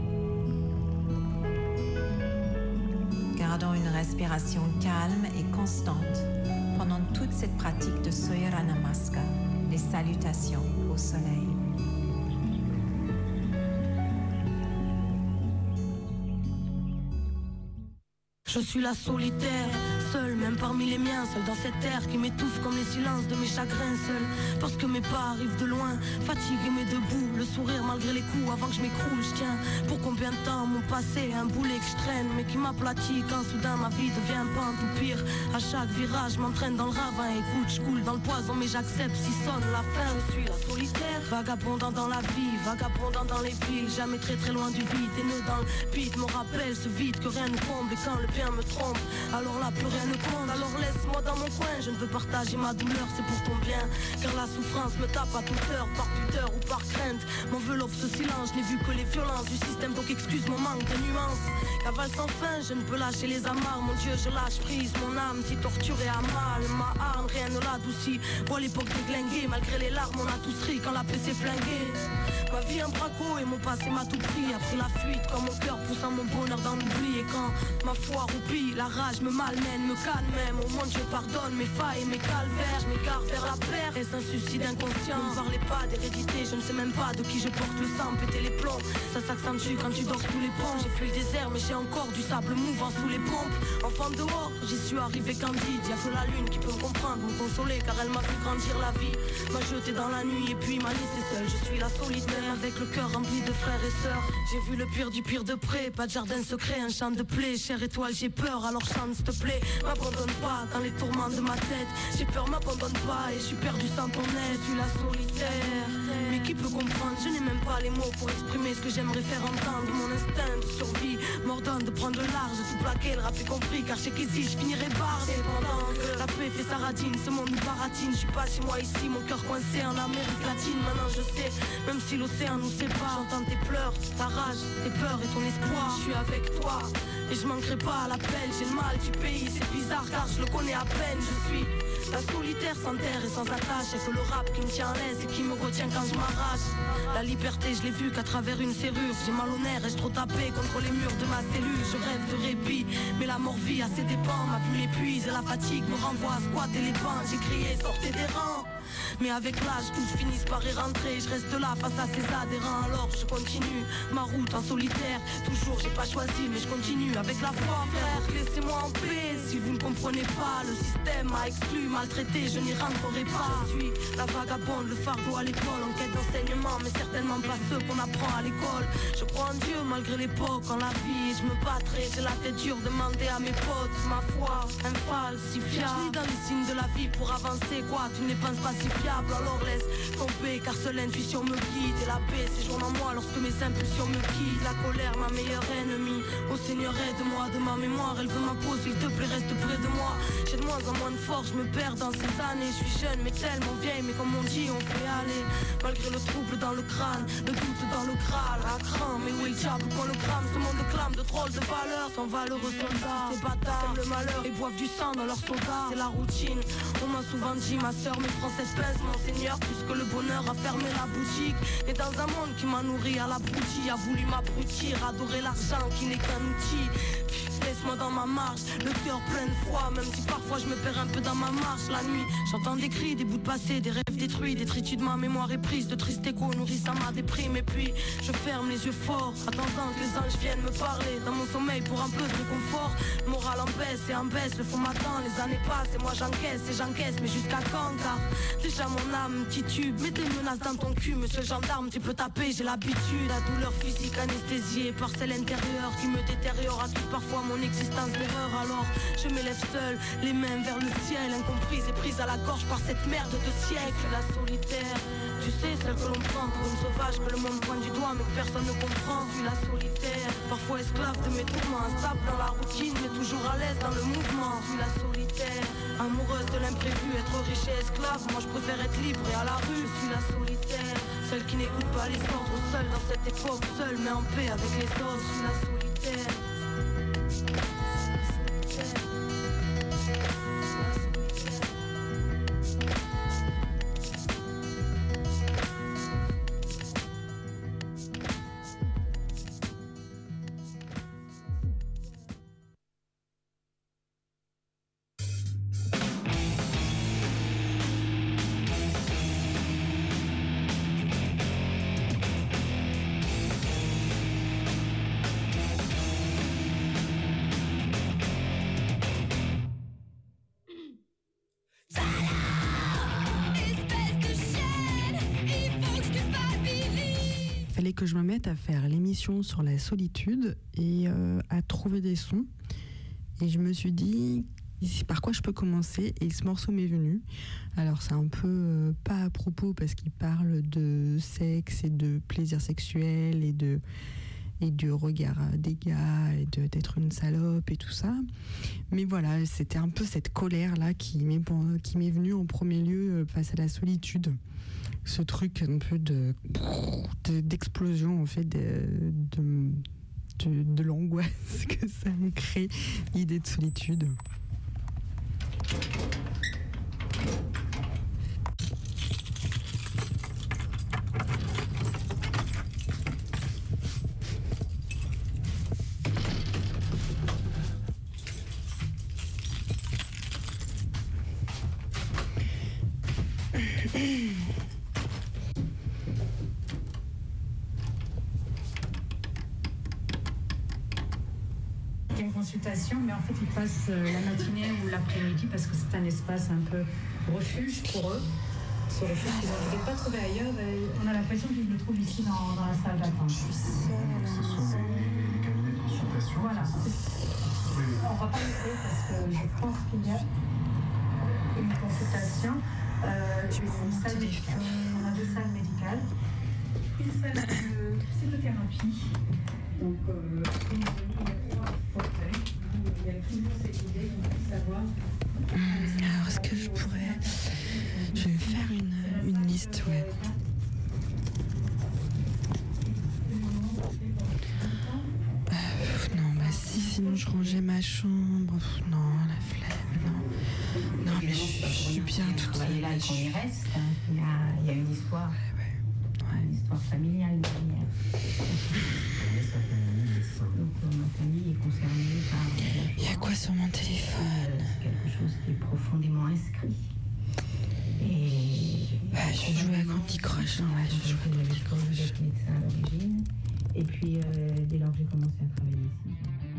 Gardons une respiration calme et constante pendant toute cette pratique de Surya Namaskar, les salutations au soleil. Je suis la solitaire, seul, même parmi les miens, seul dans cette terre qui m'étouffe comme les silences de mes chagrins. Seul parce que mes pas arrivent de loin, fatigué mais debout, le sourire malgré les coups avant que je m'écroule. Je tiens pour combien de temps mon passé, un boulet que je traîne mais qui m'aplatit quand soudain ma vie devient pente ou pire. À chaque virage je m'entraîne dans le ravin, écoute je coule dans le poison mais j'accepte si sonne la fin. Je suis la solitaire, vagabondant dans la vie, vagabondant dans les villes, jamais très très loin du vide. Et nœud dans le pit me rappelle ce vide que rien ne comble. Et quand le bien me trompe, alors là plus rien ne compte. Alors laisse-moi dans mon coin, je ne veux partager ma douleur, c'est pour ton bien. Car la souffrance me tape à toute heure, par pudeur ou par crainte. M'enveloppe ce silence, je n'ai vu que les violences du système, donc excuse mon manque de nuances. Cavale sans fin, je ne peux lâcher les amarres, mon Dieu je lâche prise, mon âme si torturée à mal. Ma arme, rien ne l'adoucit, vois l'époque déglinguée, malgré les larmes on a tous ri quand la paix s'est flinguée. Ma vie un braco et mon passé m'a tout pris, a pris la fuite quand mon cœur poussant mon bonheur dans l'oubli. Et quand ma foi roupille, la rage me malmène, me calme même. Au monde je pardonne mes failles et mes calvaires, je m'égare vers la paire. Est-ce un suicide inconscient? Ne me parlez pas d'hérédité, je ne sais même pas de qui je porte le sang. Péter les plombs, ça s'accentue quand tu dors sous les ponts. J'ai fui le désert mais j'ai encore du sable mouvant sous les pompes. Enfant dehors, j'y suis arrivé candide. Y'a que la lune qui peut me comprendre, me consoler, car elle m'a fait grandir la vie. M'a jeté dans la nuit et puis m'a laissé seul. Je suis la solitaire avec le cœur rempli de frères et sœurs. J'ai vu le pire du pire de près, pas de jardin secret, un champ de plaie. Chère étoile, j'ai peur, alors chante s'il te plaît. M'abandonne pas dans les tourments de ma tête. J'ai peur, m'abandonne pas et je suis perdu sans ton aide. Je suis la solitaire, mais qui peut comprendre? Je n'ai même pas les mots pour exprimer ce que j'aimerais faire entendre. Mon instinct de survie m'ordonne de prendre le large, tout plaquer, le rap est compris, car je sais qu'ici je finirai barre. Et pendant que la paix fait sa radine, ce monde nous baratine. Je suis pas chez moi ici, mon cœur coincé en Amérique latine. Maintenant je sais, même si l'océan nous sépare, j'entends tes pleurs, ta rage, tes peurs et ton espoir. Je suis avec toi et je manquerai pas à l'appel. J'ai le mal du pays, c'est bizarre car je le connais à peine. Je suis la solitaire sans terre et sans attache. Et que le rap qui me tient en laisse et qui me retient quand je m'arrache. La liberté je l'ai vue qu'à travers une serrure. J'ai mal au nerf et je trop tapé contre les murs de ma cellule. Je rêve de répit, mais la mort vit à ses dépens. Ma vue m'épuise et la fatigue me renvoie à squatter les bancs. J'ai crié sortez des rangs, mais avec l'âge tous finissent par y rentrer. Je reste là face à ces adhérents, alors je continue ma route en solitaire. Toujours j'ai pas choisi mais je continue avec la foi frère. Laissez-moi en paix si vous ne comprenez pas. Le système m'a exclu, maltraité, je n'y rentrerai pas. Je suis la vagabonde, le fardeau à l'épaule, en quête d'enseignement, mais certainement pas ceux qu'on apprend à l'école. Je crois en Dieu malgré l'époque, en la vie je me battrai. J'ai la tête dure, demander à mes potes ma foi infalsifiable. Je lis dans les signes de la vie pour avancer, quoi tu ne les penses pas si fiable, alors laisse tomber car seule l'intuition me guide. Et la paix séjourne en moi lorsque mes impulsions me quittent. La colère ma meilleure ennemie, ô Seigneur aide-moi de ma mémoire. Elle veut ma peau, s'il te plaît reste près de moi. J'ai de moins en moins de force, je me perds dans ces années. Je suis jeune mais tellement vieille, mais comme on dit on fait aller. Malgré le trouble dans le crâne, le doute dans le crâne, à cran, mais où est le diable quand le crame? Ce monde clame de trolls de valeurs, sans valeureux soldats. Ces bâtards sèment le malheur et boivent du sang dans leurs soldats. C'est la routine, on m'a souvent dit ma soeur, mais prends cette pince mon Seigneur, puisque le bonheur a fermé la boutique. Et dans un monde qui m'a nourri à l'abruti, a voulu m'abrutir, adorer l'argent qui n'est qu'un outil. Laisse-moi dans ma marche, le cœur plein de foi. Même si parfois je me perds un peu dans ma marche. La nuit, j'entends des cris, des bouts de passé, des rêves détruits, des tritus de ma mémoire éprise, de tristes échos nourrissant ma déprime. Et puis, je ferme les yeux forts, attendant que les anges viennent me parler dans mon sommeil pour un peu de réconfort. Le moral en baisse et en baisse, le fond m'attend, les années passent et moi j'encaisse et j'encaisse. Mais jusqu'à quand? Car déjà mon âme titube, mets des menaces dans ton cul, monsieur le gendarme, tu peux taper, j'ai l'habitude. La douleur physique anesthésiée par celle intérieure qui me détériore, accuse parfois mon existence d'erreur. Alors je m'élève seul, les mains vers le ciel, incomprise et prise à la gorge par cette merde de siècle. La solitaire, tu sais, celle que l'on prend pour une sauvage, que le monde pointe du doigt mais que personne ne comprend. Je suis la solitaire, parfois esclave de mes tourments, instable dans la routine mais toujours à l'aise dans le mouvement. Je suis la solitaire, amoureuse de l'imprévu, être riche et esclave, moi je préfère être libre et à la rue. Je suis la solitaire, celle qui n'écoute pas les ordres, seule dans cette époque, seule mais en paix avec les autres. Je suis la solitaire. fallait que je me mette à faire l'émission sur la solitude et euh, à trouver des sons. Et je me suis dit, par quoi je peux commencer? Et ce morceau m'est venu. Alors c'est un peu euh, pas à propos parce qu'il parle de sexe et de plaisir sexuel et de, et de regard des gars et de, d'être une salope et tout ça. Mais voilà, c'était un peu cette colère-là qui m'est, qui m'est venue en premier lieu face à la solitude. Ce truc un peu de, de d'explosion en fait de, de, de, de l'angoisse que ça me crée, l'idée de solitude. Une consultation, mais en fait ils passent la matinée ou l'après-midi parce que c'est un espace un peu refuge pour eux. Ce refuge qu'ils n'ont peut-être pas trouvé ailleurs, on a l'impression qu'ils le trouvent ici dans, dans la salle d'attente. Je suis seule. Ce sont les cabinets de consultation. Voilà. On ne va pas le faire parce que je pense qu'il y a une consultation. Euh, je vais une salle médicale. On a deux salles médicales. Une salle de psychothérapie. Donc, euh, il y a trois fauteuils. Il y a toujours cette idée qu'on puisse savoir. Alors, est-ce que je pourrais. Je vais faire une, une liste, ouais. Euh, non, bah si, sinon je rangeais ma chambre. Pff, non, la flemme, non. Non, mais je, je suis bien toute seule. Là, qu'on y reste, hein. il, y a, il y a une histoire. Ouais, ouais. Une histoire familiale derrière. Donc ma famille est concernée par... Il y a quoi sur mon téléphone? C'est quelque chose qui est profondément inscrit. Et... Ouais, je joue à Candy Crush. Ouais, je joue à Candy Crush. Je suis médecin à l'origine. Et puis, euh, dès lors que j'ai commencé à travailler ici...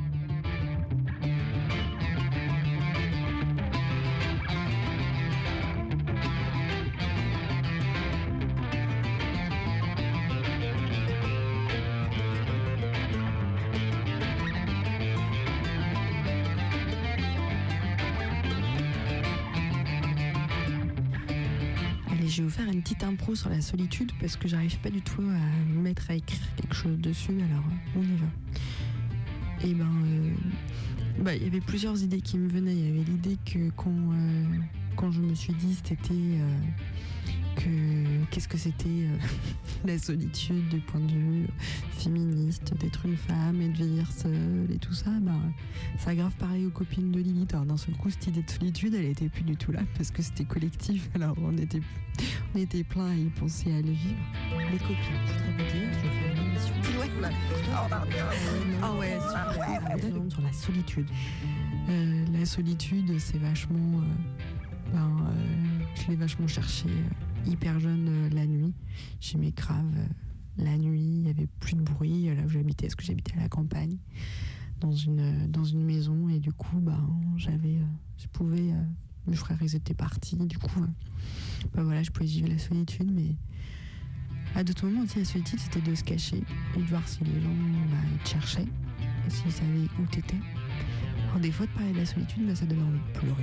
Je vais vous faire une petite impro sur la solitude parce que j'arrive pas du tout à me mettre à écrire quelque chose dessus, alors on y va. Et ben, euh, bah, y avait plusieurs idées qui me venaient. Il y avait l'idée que quand, euh, quand je me suis dit c'était euh, que qu'est-ce que c'était euh, la solitude du point de vue féministe, d'être une femme et de vieillir seule et tout ça, bah, ça a grave parlé aux copines de Lilith. Alors d'un seul coup, cette idée de solitude, elle était plus du tout là parce que c'était collectif. Alors on était, on était plein à y penser, à le vivre. Les copines, je voudrais vous dire, je vais faire une émission. Ouais, là. Ah ouais, super. Sur la solitude. Euh, la solitude, c'est vachement. Euh, ben, euh, je l'ai vachement cherché euh, hyper jeune euh, la nuit. J'aimais grave. Euh, la nuit, il n'y avait plus de bruit là où j'habitais, parce que j'habitais à la campagne, dans une, dans une maison, et du coup, ben, j'avais, euh, je pouvais. Euh, mes frères, ils étaient partis, du coup, euh, ben voilà, je pouvais vivre la solitude, mais à d'autres moments aussi, la solitude, c'était de se cacher et de voir si les gens bah, ils te cherchaient et s'ils savaient où t'étais. Alors, des fois, de parler de la solitude, bah, ça donne envie de pleurer.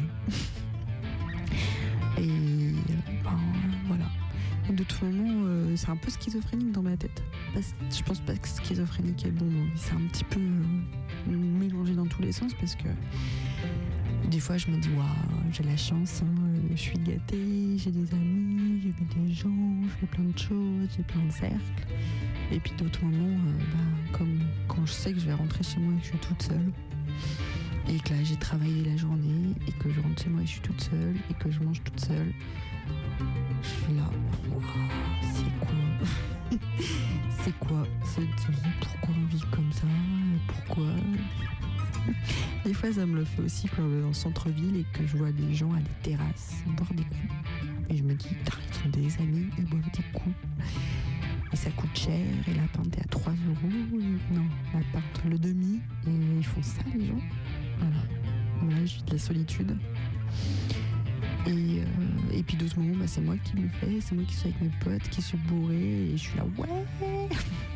Et ben, voilà. Et d'autres moments, euh, c'est un peu schizophrénique dans ma tête. Je pense pas que schizophrénique est le bon mot, mais c'est un petit peu euh, mélangé dans tous les sens parce que des fois, je me dis, waouh, j'ai la chance, hein, je suis gâtée, j'ai des amis, j'ai vu des gens, je fais plein de choses, j'ai plein de cercles. Et puis d'autres moments, euh, bah, comme quand je sais que je vais rentrer chez moi et que je suis toute seule, et que là, j'ai travaillé la journée, et que je rentre chez moi et je suis toute seule, et que je mange toute seule, je suis là, waouh, c'est quoi C'est quoi cette vie? Pourquoi on vit comme ça? Pourquoi? Des fois, ça me le fait aussi quand on est dans le centre-ville et que je vois des gens à des terrasses boire des coups. Et je me dis, ils sont des amis, ils boivent des coups. Et ça coûte cher, et la pinte est à trois euros. Non, la pinte, le demi. Et ils font ça, les gens. Voilà. Voilà, je vis de la solitude. Et, euh, et puis d'autres moments, bah, c'est moi qui le fais. C'est moi qui suis avec mes potes, qui suis bourrée. Et je suis là, ouais.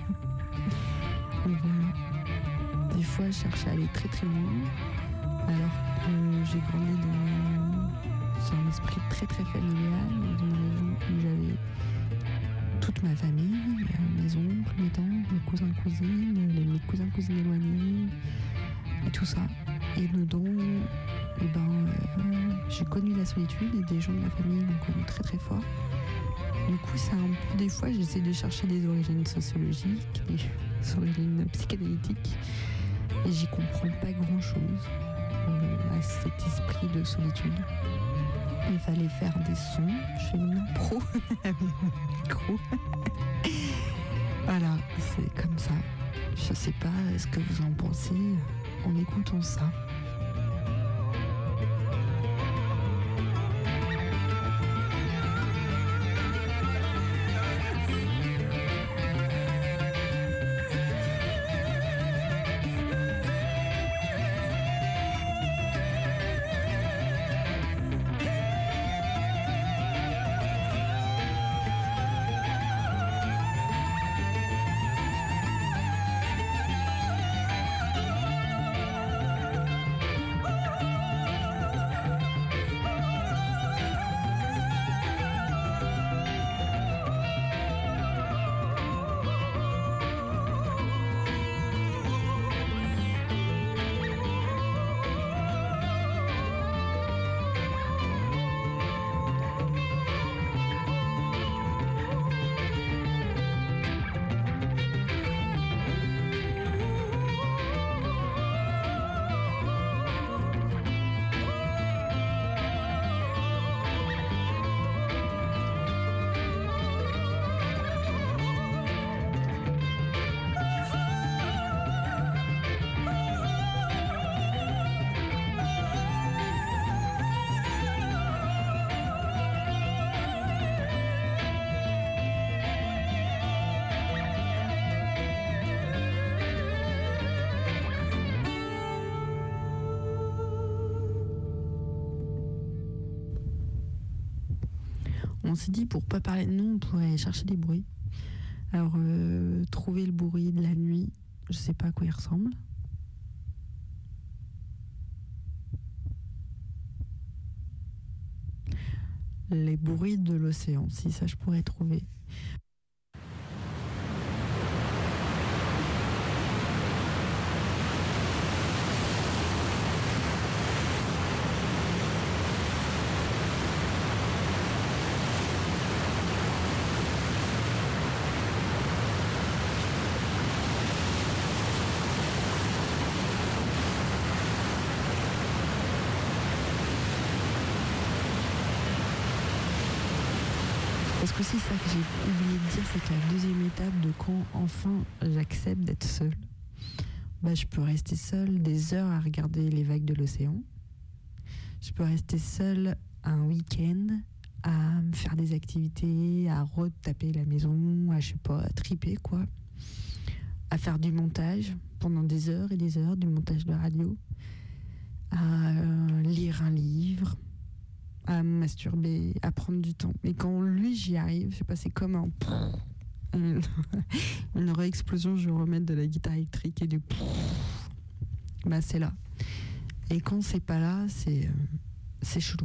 fois, je cherchais à aller très très loin, alors que j'ai grandi dans, sur un esprit très très familial, dans une région où j'avais toute ma famille, mes oncles, mes tantes, mes cousins, cousines, les, mes cousins, cousines éloignés, et tout ça. Et dedans, eh ben, euh, j'ai connu la solitude et des gens de ma famille l'ont connu très très fort. Du coup, c'est un peu, des fois, j'essaie de chercher des origines sociologiques, des origines psychanalytiques, et j'y comprends pas grand-chose euh, à cet esprit de solitude. Il fallait faire des sons, je fais une impro avec mon micro. Voilà, c'est comme ça. Je sais pas ce que vous en pensez en écoutant ça. On s'est dit, pour pas parler de nous, on pourrait chercher des bruits. Alors, euh, trouver le bruit de la nuit, je sais pas à quoi il ressemble. Les bruits de l'océan, si ça je pourrais trouver. Parce que c'est ça que j'ai oublié de dire, c'est que la deuxième étape de quand enfin j'accepte d'être seule, bah, je peux rester seule des heures à regarder les vagues de l'océan. Je peux rester seule un week-end à me faire des activités, à retaper la maison, à, je sais pas, à triper quoi, à faire du montage pendant des heures et des heures, du montage de radio, à euh, lire un livre, à me masturber, à prendre du temps. Et quand lui, j'y arrive, je sais pas, c'est comme un... Une, une réexplosion, je vais remettre de la guitare électrique et du... Bah, c'est là. Et quand c'est pas là, c'est, euh, c'est chelou.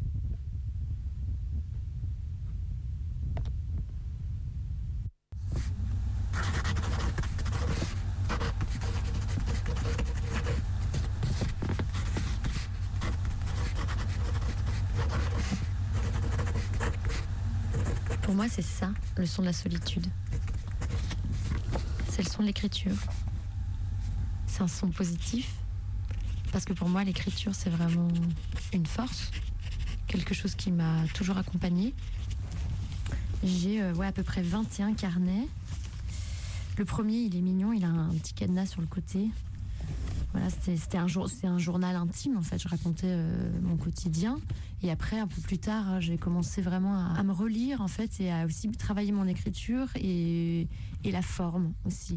Pour moi, c'est ça, le son de la solitude. C'est le son de l'écriture. C'est un son positif, parce que pour moi, l'écriture, c'est vraiment une force, quelque chose qui m'a toujours accompagnée. J'ai euh, ouais, à peu près vingt et un carnets. Le premier, il est mignon, il a un petit cadenas sur le côté. Voilà, c'était, c'était un, jour, c'était un journal intime, en fait. Je racontais euh, mon quotidien. Et après, un peu plus tard, j'ai commencé vraiment à, à me relire, en fait, et à aussi travailler mon écriture et, et la forme aussi.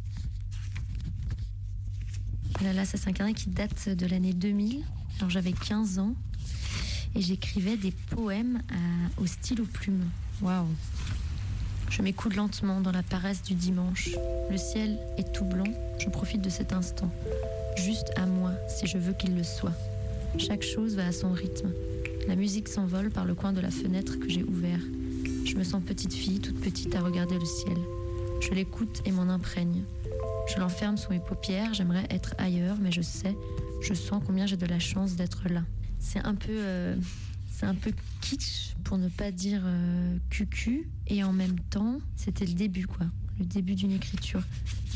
Là, là, ça, c'est un carnet qui date de l'année deux mille. Alors, j'avais quinze ans et j'écrivais des poèmes à, au stylo plume. Waouh! Je m'écoute lentement dans la paresse du dimanche. Le ciel est tout blanc, je profite de cet instant. Juste à moi, si je veux qu'il le soit. Chaque chose va à son rythme. La musique s'envole par le coin de la fenêtre que j'ai ouvert. Je me sens petite fille, toute petite, à regarder le ciel. Je l'écoute et m'en imprègne. Je l'enferme sous mes paupières, j'aimerais être ailleurs, mais je sais, je sens combien j'ai de la chance d'être là. C'est un peu, euh, c'est un peu kitsch, pour ne pas dire euh, cucu, et en même temps, c'était le début, quoi. Le début d'une écriture.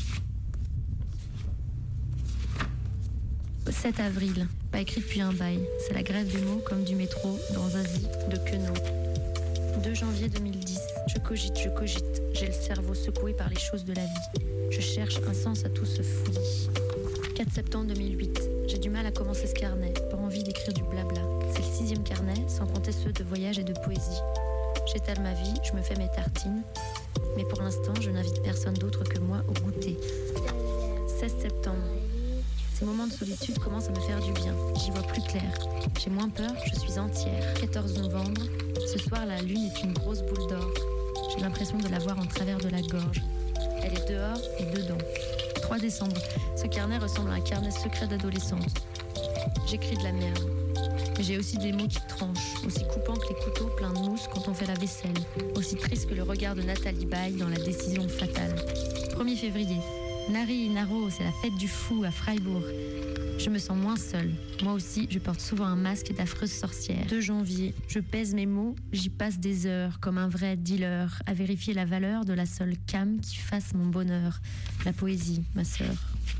sept avril, pas écrit depuis un bail. C'est la grève des mots comme du métro dans Zazie de Queneau. deux janvier deux mille dix, je cogite, je cogite. J'ai le cerveau secoué par les choses de la vie. Je cherche un sens à tout ce fouillis. quatre septembre deux mille huit, j'ai du mal à commencer ce carnet. Pas envie d'écrire du blabla. C'est le sixième carnet, sans compter ceux de voyage et de poésie. J'étale ma vie, je me fais mes tartines. Mais pour l'instant, je n'invite personne d'autre que moi au goûter. seize septembre. Ces moments de solitude commencent à me faire du bien. J'y vois plus clair. J'ai moins peur, je suis entière. quatorze novembre. Ce soir, la lune est une grosse boule d'or. J'ai l'impression de la voir en travers de la gorge. Elle est dehors et dedans. trois décembre. Ce carnet ressemble à un carnet secret d'adolescente. J'écris de la merde. Mais j'ai aussi des mots qui tranchent, aussi coupants que les couteaux pleins de mousse quand on fait la vaisselle. Aussi triste que le regard de Nathalie Baye dans La décision fatale. premier février. Nari Naro, c'est la fête du fou à Freiburg. Je me sens moins seule. Moi aussi, je porte souvent un masque d'affreuse sorcière. deux janvier, je pèse mes mots, j'y passe des heures, comme un vrai dealer, à vérifier la valeur de la seule cam qui fasse mon bonheur. La poésie, ma sœur.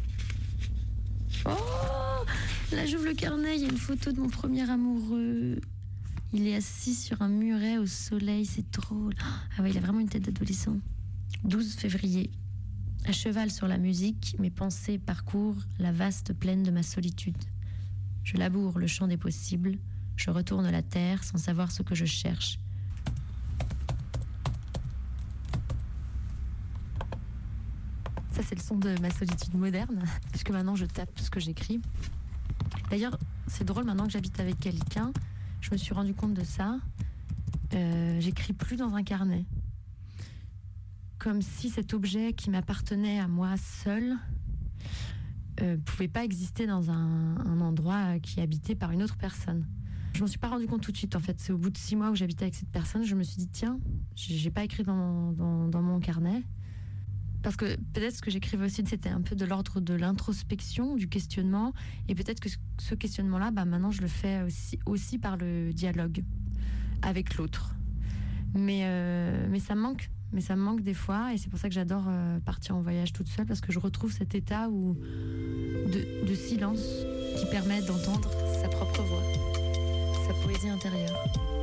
Oh, là j'ouvre le carnet, il y a une photo de mon premier amoureux. Il est assis sur un muret au soleil, c'est drôle. Ah ouais, il a vraiment une tête d'adolescent. douze février. À cheval sur la musique, mes pensées parcourent la vaste plaine de ma solitude. Je laboure le champ des possibles, je retourne la terre sans savoir ce que je cherche. Ça, c'est le son de ma solitude moderne, puisque maintenant je tape ce que j'écris. D'ailleurs, c'est drôle, maintenant que j'habite avec quelqu'un, je me suis rendu compte de ça. Euh, j'écris plus dans un carnet. Comme si cet objet qui m'appartenait à moi seul euh, pouvait pas exister dans un, un endroit qui est habité par une autre personne. Je m'en suis pas rendu compte tout de suite, en fait. C'est au bout de six mois où j'habitais avec cette personne, je me suis dit, tiens, j'ai pas écrit dans, dans, dans mon carnet. Parce que peut-être ce que j'écrivais aussi, c'était un peu de l'ordre de l'introspection, du questionnement. Et peut-être que ce questionnement-là, bah, maintenant, je le fais aussi, aussi par le dialogue avec l'autre. Mais, euh, mais ça me manque. Mais ça me manque des fois, et c'est pour ça que j'adore euh, partir en voyage toute seule, parce que je retrouve cet état où, de, de silence qui permet d'entendre sa propre voix, sa poésie intérieure.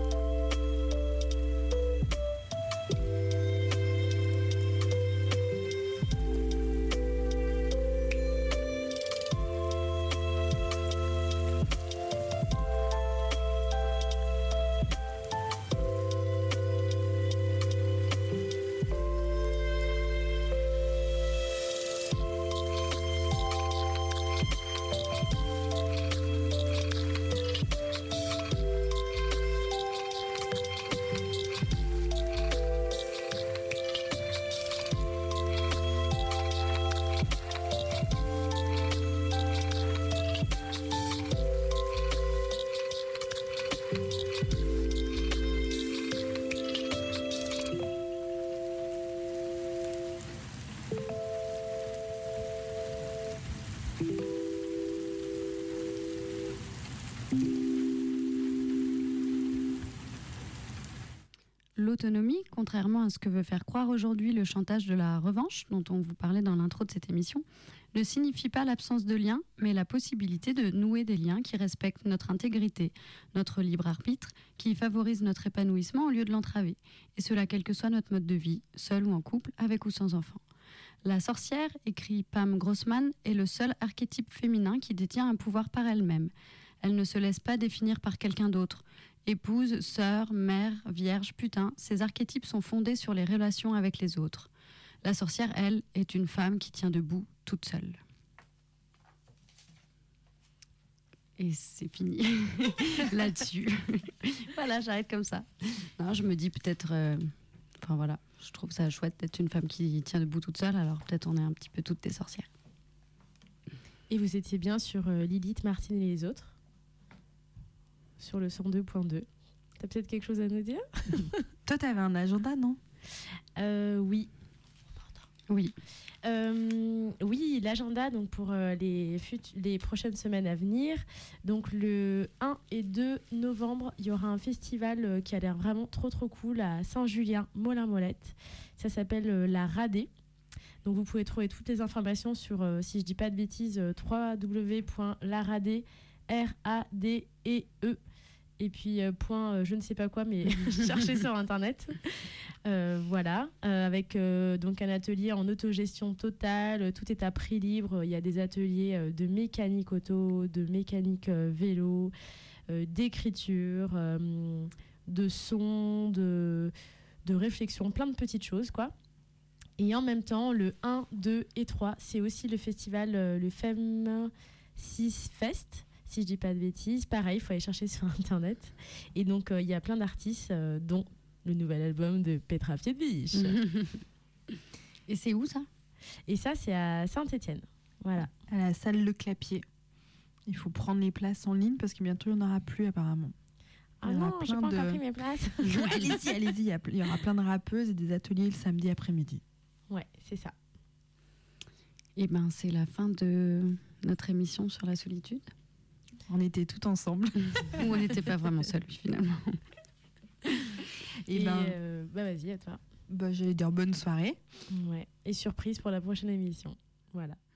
L'autonomie, contrairement à ce que veut faire croire aujourd'hui le chantage de la revanche, dont on vous parlait dans l'intro de cette émission, ne signifie pas l'absence de liens, mais la possibilité de nouer des liens qui respectent notre intégrité, notre libre arbitre, qui favorisent notre épanouissement au lieu de l'entraver. Et cela quel que soit notre mode de vie, seul ou en couple, avec ou sans enfant. La sorcière, écrit Pam Grossman, est le seul archétype féminin qui détient un pouvoir par elle-même. Elle ne se laisse pas définir par quelqu'un d'autre. Épouse, sœur, mère, vierge, putain, ces archétypes sont fondés sur les relations avec les autres. La sorcière, elle, est une femme qui tient debout toute seule. Et c'est fini là-dessus. Voilà, j'arrête comme ça. Non, je me dis peut-être... Euh... Enfin voilà, je trouve ça chouette d'être une femme qui tient debout toute seule, alors peut-être on est un petit peu toutes des sorcières. Et vous étiez bien sur euh, Lilith, Martine et les autres, sur le cent deux point deux. T'as peut-être quelque chose à nous dire? Toi, t'avais un agenda, non? euh, Oui. Oui. Euh, oui, l'agenda donc pour euh, les, fut- les prochaines semaines à venir. Donc le un et deux novembre, il y aura un festival euh, qui a l'air vraiment trop trop cool à Saint-Julien, Molin-Molette. Ça s'appelle euh, la Radé. Donc vous pouvez trouver toutes les informations sur, euh, si je dis pas de bêtises, euh, w w w point la radé, R A D E E, et puis euh, point euh, je ne sais pas quoi, mais cherchez sur internet. Euh, voilà, euh, avec euh, donc un atelier en autogestion totale, tout est à prix libre. Il y a des ateliers euh, de mécanique auto, de mécanique euh, vélo, euh, d'écriture, euh, de son, de, de réflexion, plein de petites choses quoi. Et en même temps, le un, deux et trois, c'est aussi le festival, euh, le Femme six Fest, si je dis pas de bêtises. Pareil, il faut aller chercher sur internet. Et donc, il euh, y a plein d'artistes, euh, dont le nouvel album de Petra Piedvich. Et c'est où ça? Et ça, c'est à Saint-Étienne. Voilà. À la salle Le Clapier. Il faut prendre les places en ligne parce que bientôt il n'y en aura plus apparemment. Ah non, j'ai pas de... encore pris mes places. allez-y, allez-y. Il y, a, il y aura plein de rappeuses et des ateliers le samedi après-midi. Ouais, c'est ça. Et ben, c'est la fin de notre émission sur la solitude. On était tout ensemble. Ou on n'était pas vraiment seuls finalement. Et, et ben, euh, bah vas-y, à toi. Bah, j'allais dire bonne soirée. Ouais. Et surprise pour la prochaine émission. Voilà.